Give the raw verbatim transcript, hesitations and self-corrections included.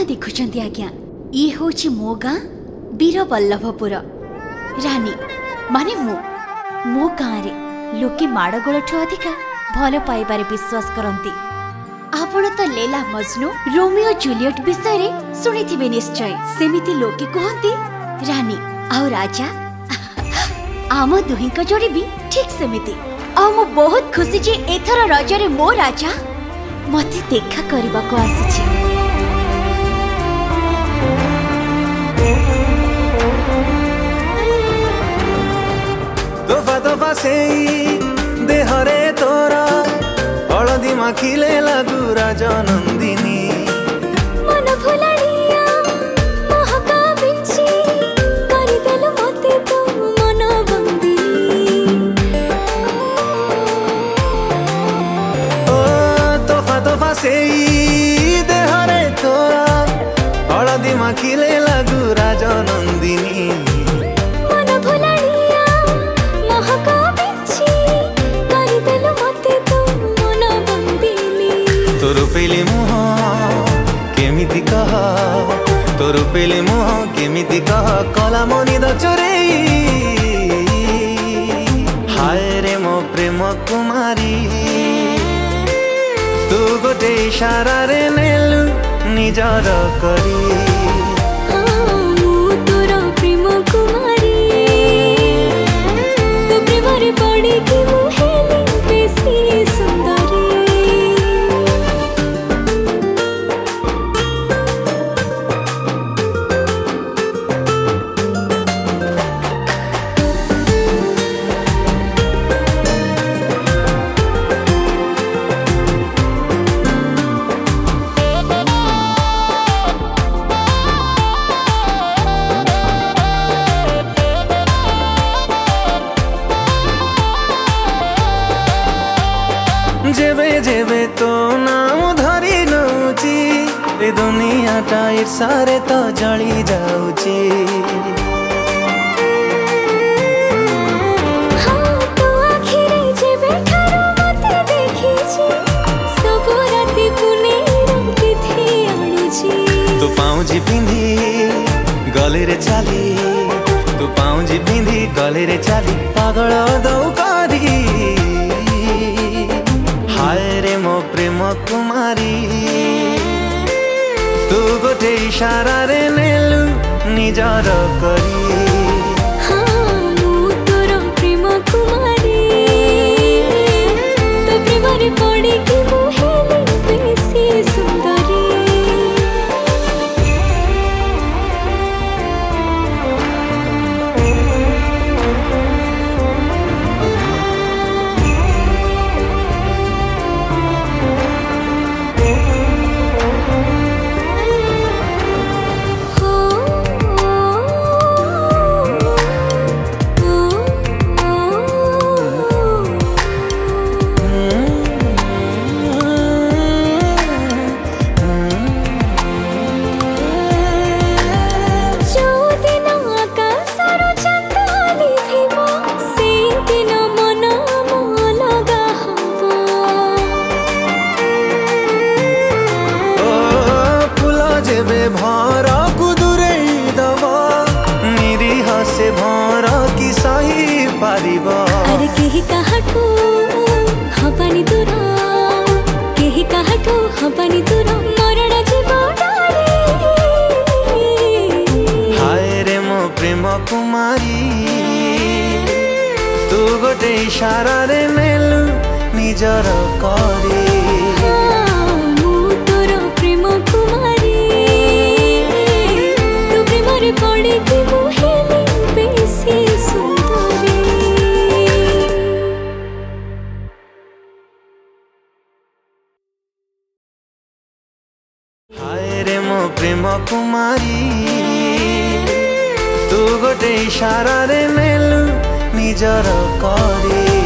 देखुंट आज्ञा ये हूँ मो गाँ वीरवल्लभपुर रानी माने मु मो गाँव रे लोके माड़गोल ठू अधिका भल पाइबारे विश्वास करती। आपण तो लैला मजनू रोमियो जूलियट विषय रे सुनिथिबे निश्चय। सेमिति लोके कहती रानी आउ राजा आम दुही जोड़ी भी ठीक सेमिति। आ मु बहुत खुशी जे एथर रजरे मो राजा मते देखा करबा को आसीछि। तोफा तोफा से देहरे तोरा हलदी माखिले लागू राजा नंदिनी मन भुलाड़िया महका बिंची करी देलु मते तो मन बंदिनी। ओ तोफा तोफा से देहरे तोरा हलदी माखिले लागू राजा नंदिनी मन भुलाड़िया महका बिंची करी देलु मते तो मन बंदिनी। तोर पेले मुह केमिति कह तोर पेले मुह केमिति कह कला मनी द चोरे हाय रे मो प्रेम कुमारी तू गोटे इशारा रे नेलु निजर करी। हाँ मु तोर प्रेम कुमारी तो प्रेम रे पड़ी कि मु हेली बेसी सुंदरी। जेबे जेबे तो नाम धरी नौची ए दुनिया टा सारे तो जली जाऊची। हाँ तो आखिरे जेबे ठारो मते देखिछि सब राति पुने राति थी आनुछि। तू पाउजी पिंधी गले रे चाली तू पाउजी पिंधी गले रे चाली पागल दौ करी हाय रे मो प्रेम कुमारी तू गोटे इशारा रे नेलु निजर करी। हाँ मु तोर प्रेम कुमारी तो प्रेम रे पड़ी कि मु हेली बेसी सुंदरी। भर कुदुरे दब निरीह से भर कि सही पारिब। अरे केही काहाठू हबानी दूर केही काहाठू हबानी दूर मरण जीव डारे। हाय रे मो प्रेम कुमारी तू गोटे इशारा रे नेलु निजर करी। हाँ मु तोर प्रेम कुमारी तू प्रेम रे पड़ी कि मु हेली बेसी सुंदरी। हाय रे मो प्रेम कुमारी तू गोटे इशारा रे नेलु निजर करी।